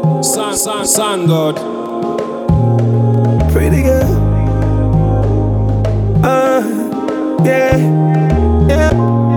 Sun God. Pretty girl. Yeah, yeah.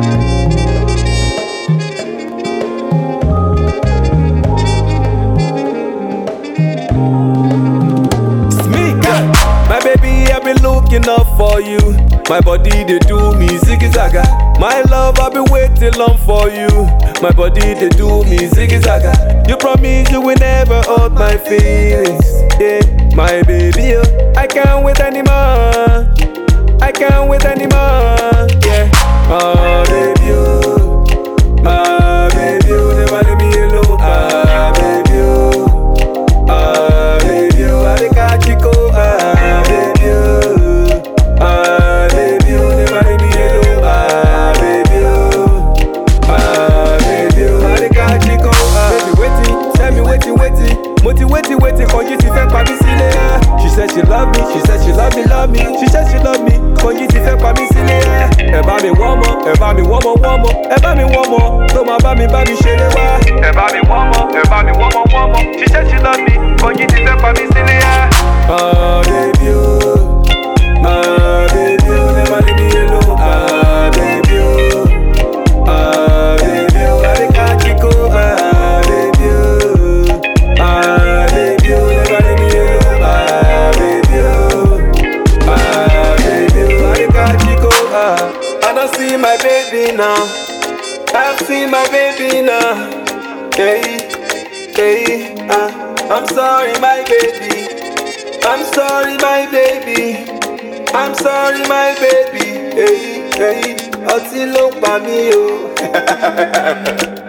It's me, girl. My baby, I've been looking up for you. My body, they do me ziggy zaga. My love, I've been waiting long for you. My body, they do me ziggy zaga. You promise you will never hurt my feelings. Yeah, my baby, oh, I can't wait anymore. I can't wait anymore. Yeah, my baby, oh, my baby, oh, never leave me alone. My baby, oh, my baby, oh, I dey catch you go. My baby, oh, my baby, oh, never leave me alone. My baby, oh, my baby, oh, I dey catch you go. Baby, waiting, tell me waiting, can you see pa mi sílẹ̀? She said she love me, she said she love me, she said she love me, can you see pa mi sílẹ̀? Ẹ bá mi wọ́n mọ́, ẹ bá mi wọ́n mọ́, ẹ bá mi wọ́n mọ́, tó máa bá mi ṣeré wá. Ẹ bá mi wọ́n mọ́, she said she love me, can you see pa mi sílẹ̀? Ah, baby, oh, my baby, oh, never leave me alone. Ah, baby, oh, ah, baby, oh, I dey catch you go. Ah, baby, oh, ah, baby, oh, never leave me alone. Ah, baby, oh, ah, baby, oh, I dey catch you go. Ah, I don't see my baby now. I've seen my baby now. Hey, hey, I'm sorry, my baby. I'm sorry, my baby. I'm sorry, my baby. Hey, hey, ọtí ló pa mí o.